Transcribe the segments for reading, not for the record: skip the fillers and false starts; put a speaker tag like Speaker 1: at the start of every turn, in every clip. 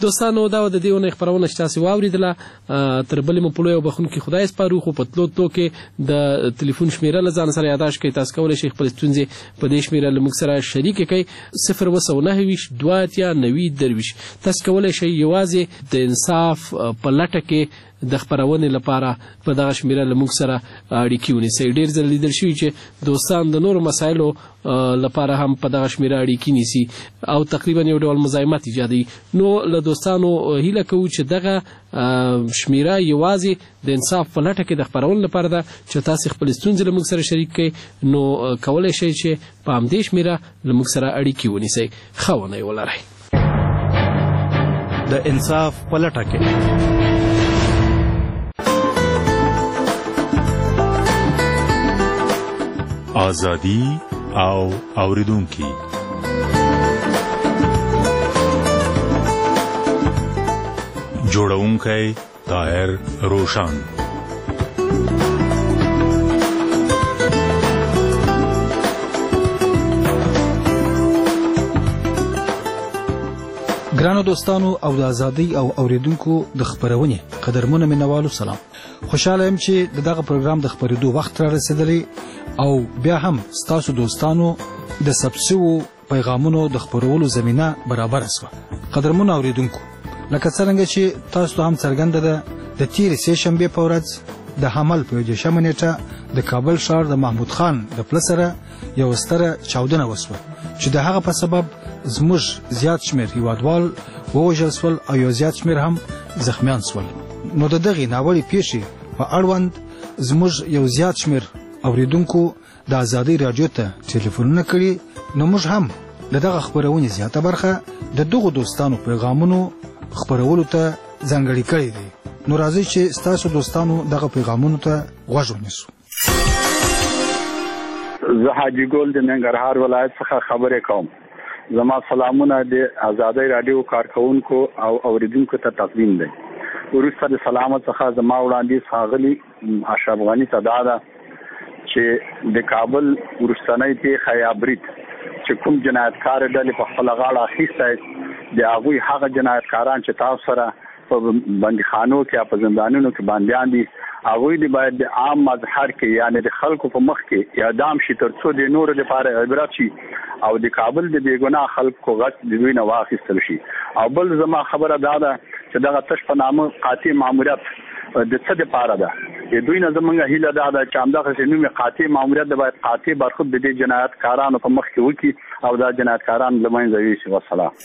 Speaker 1: دوستانو دا د دې اونۍ خپرونه چې تاسو واوریدله تر بلې مو په لوی او بخښونکي خدای سپارو، خو په تلو کې د ټلیفون شمیره له ځان سره یاداښت کړئ. تاسو کولی شئ خپلې ستونزې په دې شمیره له موږ سره شریکې کړئ 029 تاسو کولی شئ یوازې د انصاف په لټه کې د خپرونې لپاره په دغه شمیره له موږ سره اړیکې ونیسئ. ډېر ځله لیدل شوي چې دوستان د نورو مسایلو لپاره هم په دغه شمیره اړیکې نیسي او تقریبا یو ډول مزاحمت ایجادوي. نو له دوستانو هیله کوو چې دغه شمیره یوازې د انصاف په لټه کې د خپرونې لپاره ده چې تاسو خپل ستونزې له موږ سره شریک کړئ. نو کولی شئ چې په همدې شمیره له موږ سره اړیکې ونیسئ. ښه ونۍ ولرئ.
Speaker 2: د انصاف په لټه کې آزادی او اوریدونکي. جوړونکی طاهر روشان.
Speaker 3: ګرانو دوستانو او د ازادۍ او اوریدونکو د خبرونې قدرمنو مینوالو سلام. خوشاله یم چې دغه پروګرام د خبرېدو وخت را رسیدلی او بیا هم ستاسو دوستانو د سبسو پیغامونو د خبرولو زمينه برابر شوه. قدرمنو اوریدونکو، لکه څنګه چې تاسو هم څرګنده ده د تیرې سه شنبه په ورځ د حمل په 18 نیټه د کابل ښار د محمود خان د پلسره یو ستره چاودنه وسوه چې د هغه په سبب زموږ زیات شمیر هیوادوال ووژل شول او یو زیات شمیر هم زخمیان شول. نو د دغې ناوړې پیښې په اړوند زموږ یو زیات شمیر اوریدونکو د ازادۍ رادیو ته ټلیفونونه کړي. نو موږ هم له دغه خبرونې زیاته برخه د دغو دوستانو پیغامونو خبرولو ته ځانګړې کړې دي. نو راځئ چې ستاسو دوستانو دغه پیغامونو ته غوږ ونیسو.
Speaker 4: زه حاجی ګل د ننګرهار ولایت څخه خبرې کوم. زما سلامونه د ازادۍ رادیو کارکونکو او اوریدونکو ته تقدیم دي. وروسته د سلامت څخه زما وړاندیز ښاغلي اشرف غني ته دا ده چې د کابل وروستنۍ پیښه یا برید چې کوم جنایتکار ډلې په خپل غاړه اخیستی د هغوی هغه جنایتکاران چې تاسو سره په بندیخانو کې یا په زندانونو کې بندیان دي هغوی د باید د عام مظهر کې یعنی د خلکو په مخ کې اعدام شي تر څو د نورو لپاره عبرت شي او د کابل د بېګناه خلکو غچ د دوی نه واخیستل شي. او بل زما خبره دا ده چې دغه تش په نامه قاطع ماموریت د څه دپاره ده. د دوی نه زموږ هیله دا ده چې همدغسې نوم قاطع ماموریت د باید قاطع برخود د دې جنایتکارانو په مخ کې وکړي او دا جنایتکاران له منځه یوسي. والسلام.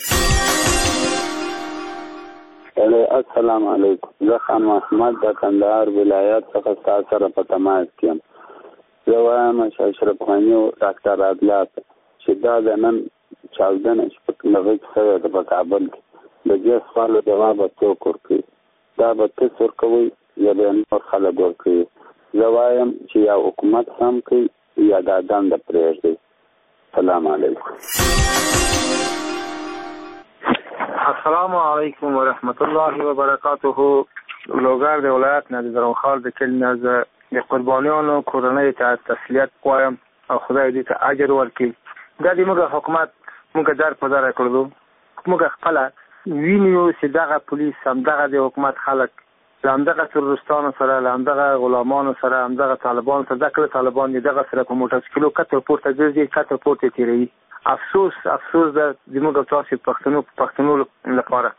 Speaker 5: السلام علیکم. زه خان محمد د کندهار ولایت څخه تاسو سره په تماس کې یم. زه وایم چې اشرف غني او ډاکټر عدالت چې دا د نن چاودنه چې په دغه څه د کابل کې د دې سوالو جواب څوک ورکوي؟ دا به تاسو ورکوي یا به نور خلک ورکوي؟ زه وایم چې یا حکومت هم کوي یا دا دنده پرېږدي. السلام علیکم.
Speaker 6: السلام علیکم و رحمت الله و برکاته. لوګر د ولایت نه د زرنخال د کلي نه زه د قربانیانو کورنۍ ته تسلیت وایم او خدای دې ته اجر ورکړي. دا د موږ حکومت موږ در په در کړو، موږ خپله وینیو چې دغه پولیس همدغه د حکومت خلک له همدغه تروریستانو سره له همدغه غلامانو سره همدغه طالبانو سره دغه طالبان دغه سره په موټرسایکلو کته پورته ګرځي کته پورته تیروي. افسوس ده د موږ تاسو پښتنو لپاره.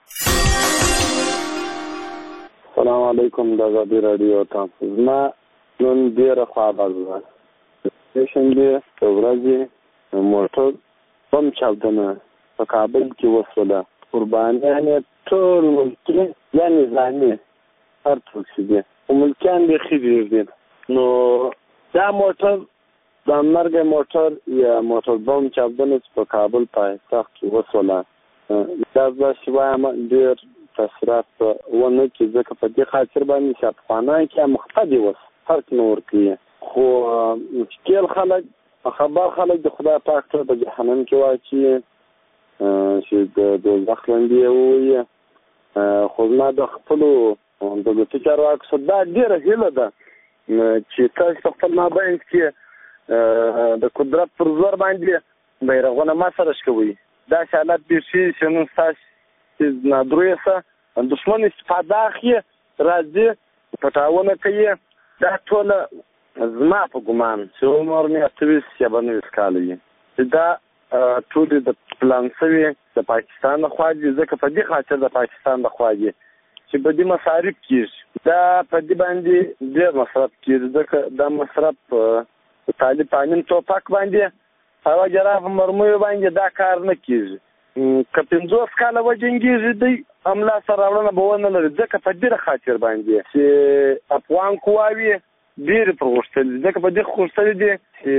Speaker 5: السلام علیکم. د ازادۍ رادیو تاسو ما نن ډیره خبر ده. شنبه ورځې موټر بم چاودنه په کابل کې وسوله. قربانیان ټول ملکي یعنی ځاني هر څوک دي او ملکیان به خېږي دي. نو دا موټر د مرګ موټر یا موټر بم چاودنه په کابل پایتخت کې وسوله. دا د شوایم ډیر تاثیرات ونه کې ځکه په دې خاطر باندې چې افغانان کې مختدي وس فرق نور کې خو مشکل خلک خبر خلک د خدای پاک ته په جهنم کې واچي چې د دوزخ لاندې وي. خو ما د خپل د فکر واکس دا ډیره هیله ده چې تاسو خپل مابین کې د قدرت پر زور باندې بیرغونه ما سره شکوي. دا حالت به شي چې نو تاسو نادرویسه دشمن استفاده اخلي راځي پټاونه کوي. دا ټوله زما په ګمان چې عمر مې 28 یا 29 کاله وي چې دا ټولې د پلان شوي د پاکستان لخوا دي. ځکه په دې خاطر د پاکستان لخوا دي چې په دې مصارف کېږي. دا په دې باندې ډېر مصرف کېږي ځکه دا مصرف طالب تعلیم توپک باندې هوا جراف مرمیو باندې دا کار نه کېږي. که 50 کاله وجنګېږي دی املا سره راوړنه به ونه لري. ځکه په دې خاطر باندې چې افغان قواوې ډېرې پر غوښتلي ځکه په دې غوښتلي دي چې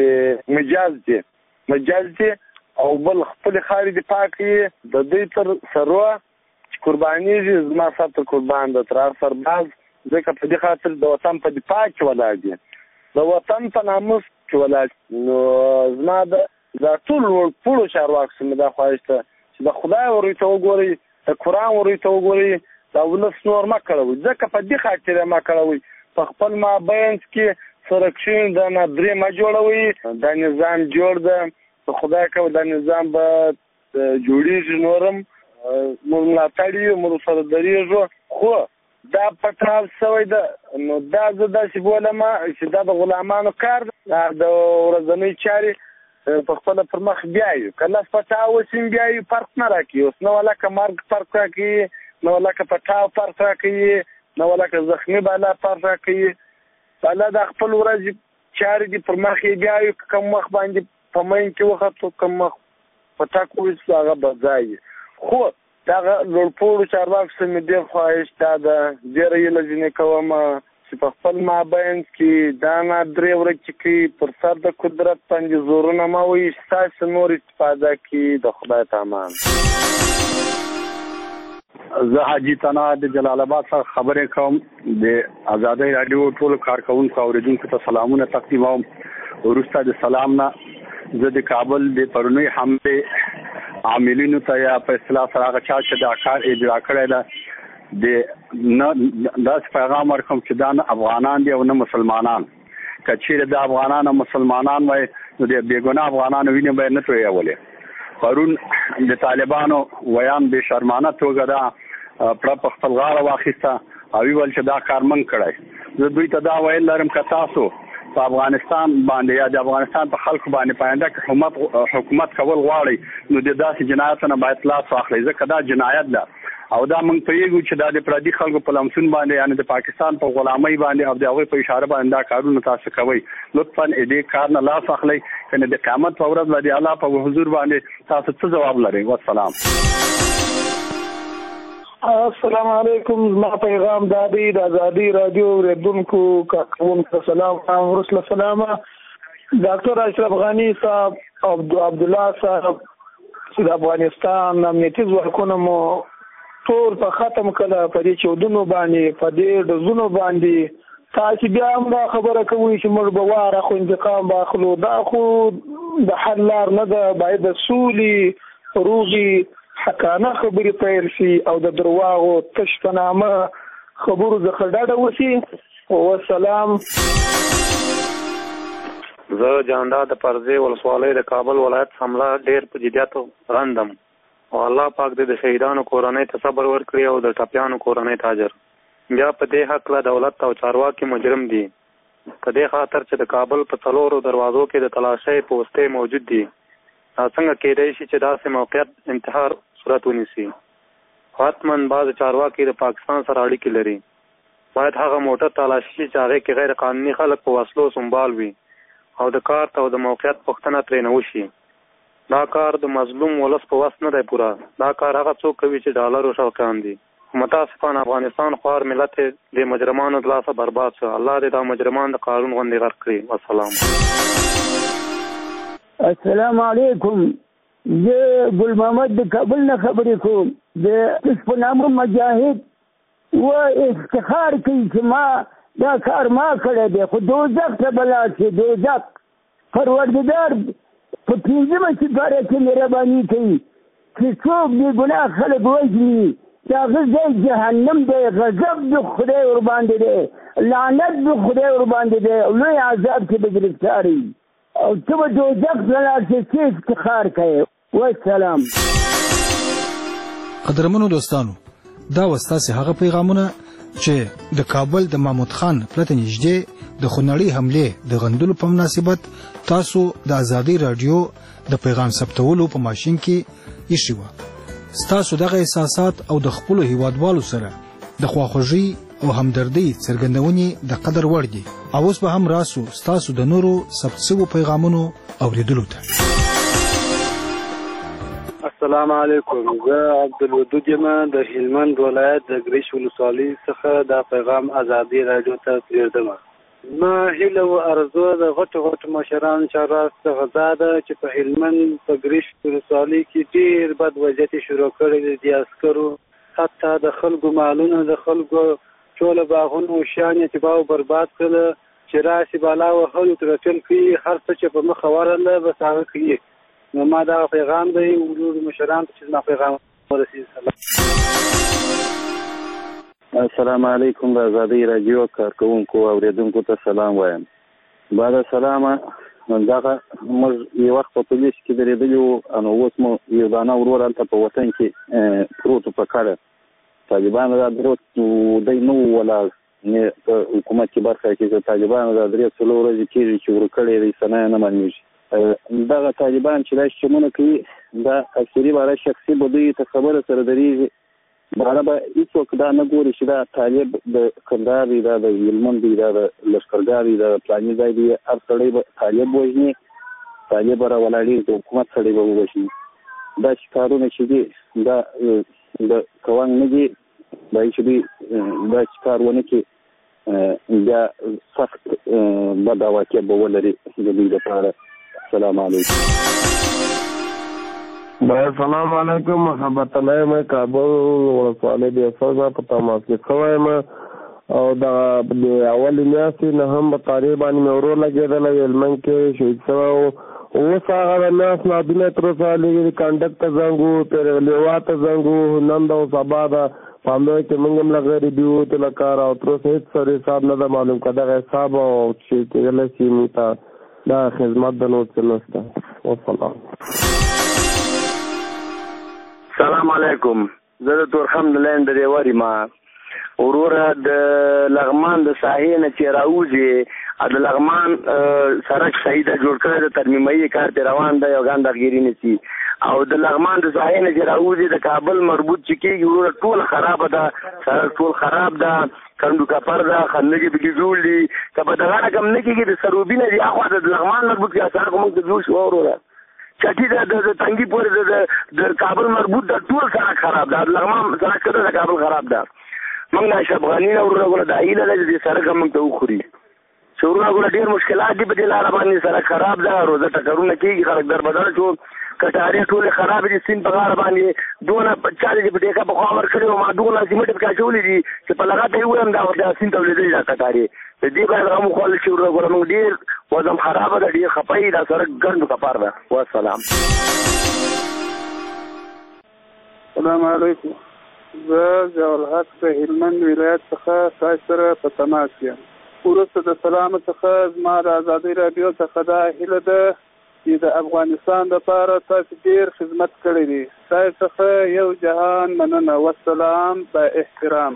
Speaker 5: مجاز دي او بل خپلې خاورې دفاع کوي. د دوی تر سروه قربانېږي زما سر تر قربان د ترار سرباز. ځکه په دې خاطر د وطن په دفاع کې ولاړ دي، د وطن په ناموس کې ولاړ. نو زما دا ټول ټولو چارواکو څخه مې دا خواهش ده چې د خدای وروي ته وګورئ، د قرآن وروي ته وګورئ، دا ولس نور مه کړوئ. ځکه په دې خاطر یې مه کړوئ په خپل مابینځ کې سرکشین دا نادرې مه جوړوئ. دا نظام جوړ ده، په خدای کوه دا نظام به جوړېږي. نورم موږ ملاتړ یو، موږ سره درېږو. خو دا پټاو شوی ده. نو دا زه داسې بولم چې دا د غلامانو کار ده. د ورځنۍ چارې په خپله پر مخ بیایو. که لس پټاو وسیم بیایو فرق نه راکوي. اوس نه ولکه مرګ فرق راکوي، نه ولکه پټاو فرق راکوي، نه ولکه زخمي بالا فرق راکوي. بالا د خپل ورځې چارې دي پر مخ یې بیایو. که کوم مخ باندې په مین کې وختو، کوم مخ پټاک وویستو، هغه به ځای. خو دغه لوړپوړو چارواکو څخه مې ډېر خواهش دا ده، ډېره هیله ځینې کوم چې په خپل مابینځ کې دا نادرې ورکې کوي، پر سر د قدرت باندې زورونه مه وایي، ستاسې نور استفاده کړي. د خدای په امان.
Speaker 4: زه حاجي تنا د جلال آباد څخه خبرې کوم. د ازادۍ راډیو ټولو کارکوونکو اورېدونکو ته سلامونه تقدیموم. وروسته د سلام نه زه د کابل د پرونۍ حملې عاملینو ته یا په اصطلاح سره هغه چا چې دا کار اجرا کړی ده داسې پیغام ورکوم چې دا نه افغانان دي او نه مسلمانان. که چیرې د افغانان او مسلمانان وای نو د بېګناه افغانانو وینې به یې نه تویولې. پرون د طالبانو ویان بې شرمانه توګه دا پړه په خپل غاړه واخیسته او ویل چې دا کار موږ کړی. زه دوی ته دا ویل لرم که تاسو په افغانستان باندې یا د افغانستان په خلکو باندې په آینده کې حکومت کول غواړئ نو د داسې جنایتونو باید لاس واخلئ. ځکه دا جنایت ده او دا موږ پوهېږو چې دا د پردي خلکو په لمسون باندې یعنې د پاکستان په غلامۍ باندې او د هغوی په اشاره باندې دا کارونه تاسو کوئ. لطفا دې کار نه لاس واخلئ، کنه د قیامت په ورځ به د الله په حضور باندې تاسو څه ځواب لرئ. والسلام.
Speaker 6: السلام علیکم. زما پیغام دا دی د ازادۍ راډیو اورېدونکو کارکوونکو ته سلام. وروسته سلامه ډاکټر اشرف غني صاحب او عبدالله صاحب چې د افغانستان امنیتي ځواکونه مو ټول په ختم کړه په دې چودنو باندې، په دې ډزونو باندې. تاسو بیا هم دا خبره کوئ چې موږ به وار اخلو، انتقام به اخلو. دا خو د حل لار نه ده. باید د سولې روغې حقانه خبرې پیل شي او د درواغو تش په نامه خبرو څخه ډډه وشي. والسلام.
Speaker 7: زه جانداد د پرزې ولسوالۍ د کابل ولایت حمله ډېر په جدیت غندم او الله پاک دې د شهیدانو کورنۍ ته صبر ورکړي او د ټپیانو کورنۍ ته اجر. بیا په دې حق له دولت او چارواکي مجرم دي په دې خاطر چې د کابل په 4 دروازو کې د تلاشۍ پوسټې موجود دي. څنګه کېدای شي چې داسې موقعیت انتحار صورت ونیسي؟ حتما بعض چارواکي د پاکستان سره اړیکې لري. باید هغه موټر تلاشي چې هغې کې غیر قانوني خلک په وسلو سنبال وي او د کارت او د موقعیت پوښتنه ترېنه وشي. دا کار د مظلوم ولس په وس نه دی پوره. دا کار هغه څوک کوي چې ډالرو شوقیان دي. متاسفانه افغانستان خوار ملت د مجرمانو د لاسه برباد شو. الله دې دا مجرمان د قانون غوندې غرق کړي. والسلام.
Speaker 8: السلام علیکم. زه ګل محمد د کابل نه خبرې کوم. د په نامه مجاهد و افتخار کوي چې ما دا کار ما کړی دی، خو دوزخ ته به لاړ شي. دوزخ پروردګار په 5مه سپاره کې مهرباني کوي چې څوک بې ګناه خلک وژني د هغه ځای جهنم دی. غضب د خدای ورباندې دی، لعنت د خدای ورباندې دی، لوی عذاب کې به ګرفتار وي او ته به دوزخ ته لاړ شې. څه افتخار کوې؟ والسلام.
Speaker 3: قدرمنو دوستانو دا وستاسې هغه پیغامونه چې د کابل د محمود خان پلته نږدې د خونړۍ حملې د غندلو په مناسبت تاسو د ازادي رادیو د پیغام ثبتولو په ماشین کې ایښي وه. ستاسو دغه احساسات او د خپلو هیوادوالو سره د خواخوږۍ او همدردۍ څرګندونې د قدر وړ دي. او اوس به هم راسو ستاسو د نورو ثبت شوو پیغامونو اوریدلو ته.
Speaker 5: السلام علیکم، زه عبدالودود یم د هلمند ولایت د ګریش ولسوالۍ څخه دا پیغام ازادي رادیو ته پرېږدم. زما هیله او ارزو د غټو مشرانو چارواکو څخه دا ده چې په هلمند په ګریش ولسوالۍ کې ډېر بد وضعیت شروع کړی دی. د عسکرو حتی د خلکو مالونه، د خلکو ټوله باغونه او شیان یې تباه او برباد کړل چې راشي بالا وهلو ترټل کوي، هر څه چې په مخه ورغله بس هغه کوي. نو ما دا پیغام دی ولور مشران ته چې ما پیغام ورسېږي.
Speaker 9: السلام علیکم، د ازادي رادیو کارکوونکو او اوریدونکو ته سلام وایم. بعد سلامه دغه موږ یو وخت په پولیس کې درېدلي وو، نو اوس مو یو دانه ورور هلته په وطن کې پروت په کډه طالبانو دا دروت دی نه ولاړ په حکومت کې برخه کې طالبانو دا 3-4 ورځې کېږي چې ورکړی دی سنه نه معلومېږي. دغه طالبان چې دا شتمونه کوي دا اکثري باره شخصي بدوی ته خبره سره درېږي، باره به هېڅوک دا نه ګوري چې دا طالب د کندهار دی، دا د هلمند دی، دا د لښکرګاه دی، دا د فلاني ځای دی. هر سړی به طالب وژني، طالب به راولاړېږي، د حکومت سړی به ووژني. دا چې کارونه چې دي دا د کوانګ نه دي، دا چې دوی دا چې کار ونه کړي بیا سخت بد عواقب به ولري د دوی دپاره. السلام علیکم.
Speaker 10: السلام علیکم، محبت الله یم کابل ولسوالۍ د فضا په تماس کې شوی یم او د اولې میاشتې نه هم په تاریخ باندې مې ورور لګېدلی هلمند کې شهید شوی و. اوس هغه د میاشت نادونه تر اوسه لږ کنډک ته زنګ و، لیوا ته زنګ و، نن د سبا د پامدوی کې موږ هم لغرې دي ووتو له کاره او تر اوسه هېڅ سر حساب نه ده معلوم که دغه حساب او چې کېدلی شي موږ ته دا خدمت د نور څه نشته. والسلام.
Speaker 11: سلام علیکم، زه د تورخم د لاین د ریوري ما وروره د لغمان د ساحې نه چې راوځي د لغمان سړک صحیح ده جوړ کړی د ترمیمایي کار پرې روان ده، یو ګانداګیري نه شي. او د لغمان د ساحې نه چې راوځي د کابل مربوط چې کېږي وروره ټول خرابه ده، سړک ټول خراب ده، کنډو کپر ده، خندقې پکې جوړ دي. که په دغه رقم نه کېږي د سروبي نه دي اخوا د لغمان مربوط کې سړک موږ ته جوړ شو وروره چټي د تنګي پورې د کابل مربوط ده، ټول سړک خراب ده، د لغمان سړک کده د کابل خراب ده. موږ د اشرف غني نه وروره ګوره دا هیله ده چې دې سړک موږ ته وخوري چې وروره ګوره ډېر مشکلات دي په دې لاره باندې، سړک خراب ده، روزه ټکرونه کېږي، خلک دربدره شو، کټارې ټولې خرابې دي، سیند په غاړه باندې دونه چا دې په ټیکه پخوا ورکړې وه، ما دونه سیمټ پکې اچولي دي چې په لغته یې ووایم دا سیند ته ولېدلي دا کټارې. د دې باید غم وخوړل شي وروره ګوره موږ ډېر وضم خرابه ده، ډېر خفه یي، دا سړک ګنډ کپار ده. والسلام.
Speaker 12: السلام علیکم، زه ضیاءالحق د هلمند ولایت څخه تاسو سره په تماس یم. وروسته د سلام څخه زما د ازادۍ راډیو څخه دا هیله ده چې د افغانستان دپاره تاسو ډېر خدمت کړی دی. تاسو څخه یو جهان مننه. والسلام با احترام.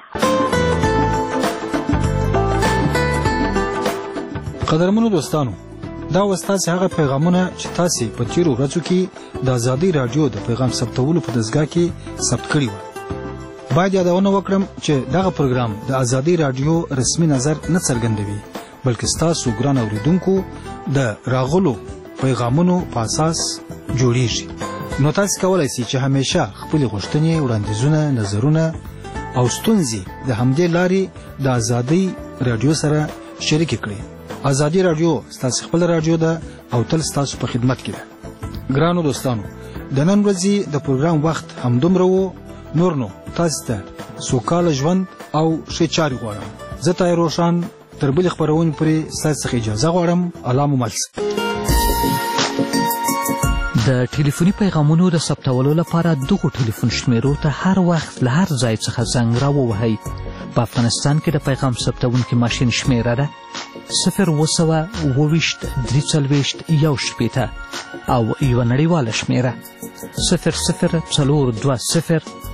Speaker 3: قدرمنو دوستانو، دا وستاسې هغه پیغامونه چې تاسې په تیرو ورځو کې د ازادۍ راډیو د پیغام ثبتولو په دستګاه کې ثبت کړي وو. باید یادونه وکړم چې دغه پروګرام د ازادۍ راډیو رسمي نظر نه څرګندوي، بلکې ستاسو ګران اوریدونکو د راغلو پیغامونو په اساس جوړیږي. نو تاسو کولای شئ چې همیشه خپل غوښتنې، وړاندیزونه، نظرونه او ستونزې د همدې لارې د ازادۍ راډیو سره شریک کړئ. ازادي راډیو ستاسو خپل راډیو ده او تل ستاسو په خدمت کې ده. ګرانو دوستانو، د نن ورځې د پروګرام وخت همدومره و. نور نو تاسو ته سوکاله ژوند او ښې چارې غواړم. زه طاهر روشن تر بلې خپرونې پورې ستاسو څخه اجازه غواړم. الله مو مل شه.
Speaker 13: د ټلیفوني پیغامونو د ثبتولو لپاره دغو ټلیفون شمیرو ته هر وخت له هر ځای څخه زنګ راووهئ. په افغانستان کې د پیغام ثبتونکي ماشین شمیره ده 020-340-1 او یوه نړیواله شمیره 00-420-0